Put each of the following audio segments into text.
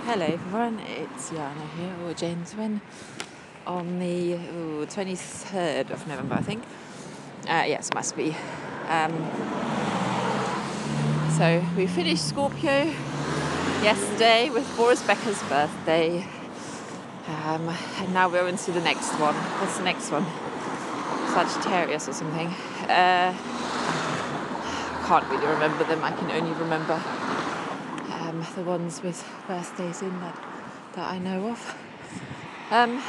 Hello everyone, it's Jana here, or James Wynn, on the 23rd of November, I think. Yes, must be. So we finished Scorpio yesterday with Boris Becker's birthday, and now we're into the next one. What's the next one? Sagittarius or something. I can't really remember them. I can only remember the ones with birthdays in that I know of. I'm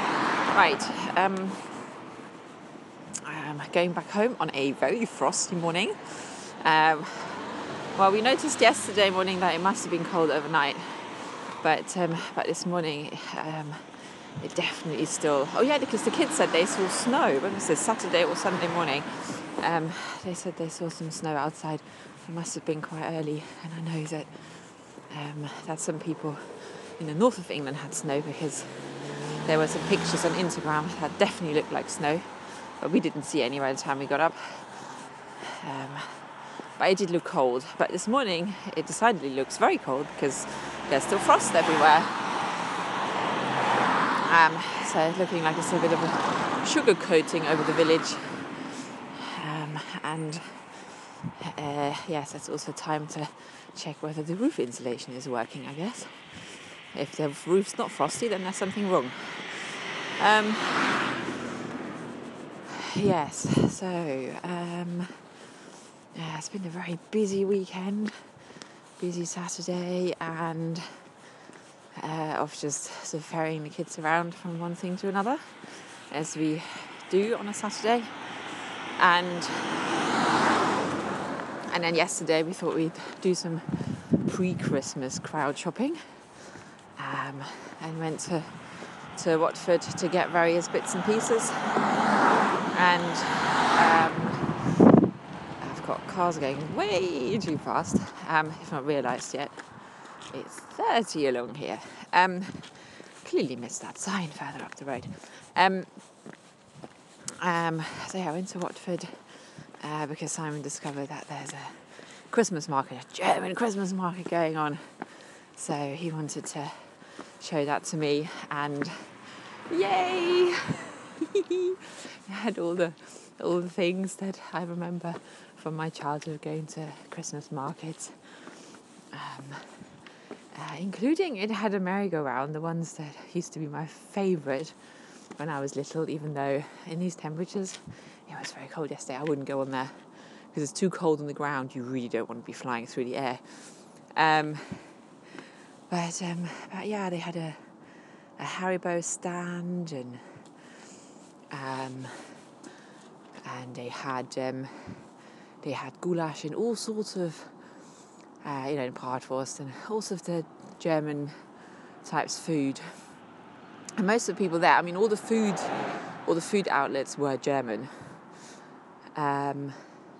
going back home on a very frosty morning. Well, we noticed yesterday morning that it must have been cold overnight, but this morning it definitely is still. Oh yeah, because the kids said they saw snow. When was this, Saturday or Sunday morning? They said they saw some snow outside. It must have been quite early, and I know that some people in the north of England had snow, because there were some pictures on Instagram that definitely looked like snow, but we didn't see any by the time we got up. But it did look cold. But this morning it decidedly looks very cold because there's still frost everywhere. So looking like it's a bit of a sugar coating over the village. Yes, it's also time to check whether the roof insulation is working, I guess. If the roof's not frosty, then there's something wrong. Yes, so it's been a very busy weekend, busy Saturday, and of just sort of ferrying the kids around from one thing to another, as we do on a Saturday. And then yesterday we thought we'd do some pre-Christmas crowd shopping, and went to Watford to get various bits and pieces. And I've got cars going way too fast, if not realised yet. It's 30 along here. Clearly missed that sign further up the road. So yeah, I went to Watford because Simon discovered that there's a Christmas market, a German Christmas market going on. So he wanted to show that to me, and yay! It had all the things that I remember from my childhood going to Christmas markets. Including, it had a merry-go-round, the ones that used to be my favourite when I was little, even though in these temperatures it was very cold yesterday. I wouldn't go on there because it's too cold on the ground. You really don't want to be flying through the air. But yeah, they had a Haribo stand, and they had goulash and all sorts of in Bratwurst and all sorts of the German types of food. And most of the people there, I mean, all the food outlets were German. And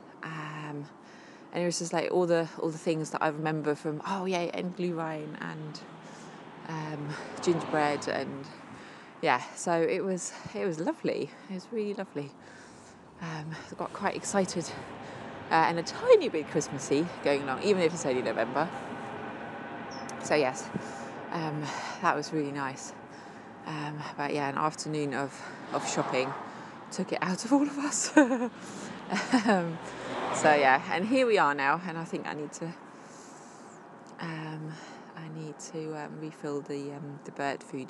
it was just like all the things that I remember from, and Glühwein and gingerbread, and yeah, so it was lovely. It was really lovely. I got quite excited and a tiny bit Christmassy going along, even if it's only November. So yes, that was really nice. But yeah, an afternoon of shopping took it out of all of us. So yeah, and here we are now, and I think I need to refill the bird food.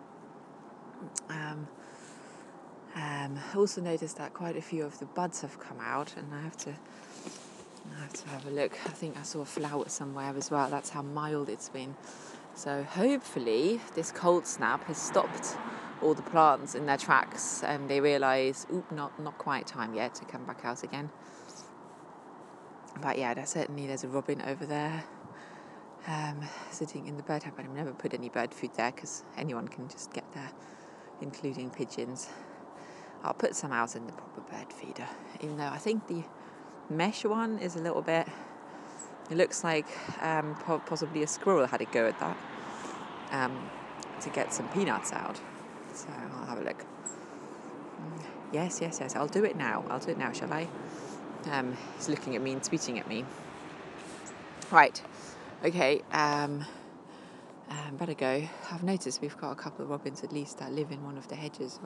Also noticed that quite a few of the buds have come out, and I have to have a look. I think I saw a flower somewhere as well. That's how mild it's been. So hopefully this cold snap has stopped all the plants in their tracks, and they realise, not quite time yet to come back out again. But yeah, there's a robin over there, sitting in the bird house. I've never put any bird food there because anyone can just get there, including pigeons. I'll put some out in the proper bird feeder, even though I think the mesh one is a little bit. It looks like possibly a squirrel had a go at that to get some peanuts out. So I'll have a look. Yes. I'll do it now, shall I? He's looking at me and tweeting at me. Right. Okay. Better go. I've noticed we've got a couple of robins at least that live in one of the hedges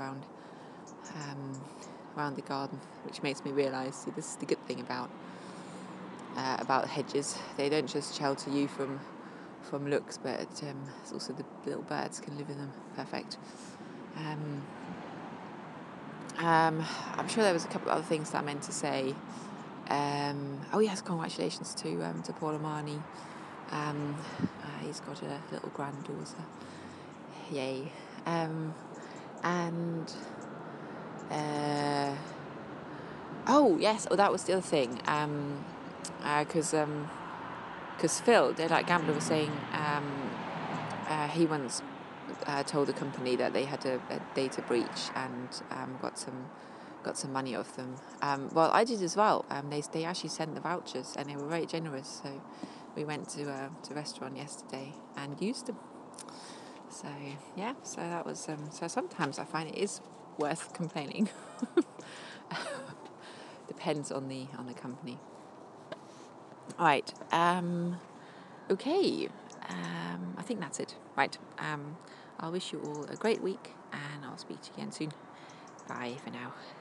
around the garden, which makes me realise this is the good thing about hedges. They don't just shelter you from looks, but it's also the little birds can live in them. Perfect. I'm sure there was a couple of other things that I meant to say. Oh yes, congratulations to Paul Amani. He's got a little granddaughter. Yay. And oh yes, that was the other thing. Because Phil, like Gambler was saying, he once told a company that they had a data breach and got some money off them. Well, I did as well. They actually sent the vouchers and they were very generous. So we went to a restaurant yesterday and used them. So yeah, so that was. So sometimes I find it is worth complaining. Depends on the company. All right. Okay. I think that's it. Right. I'll wish you all a great week and I'll speak to you again soon. Bye for now.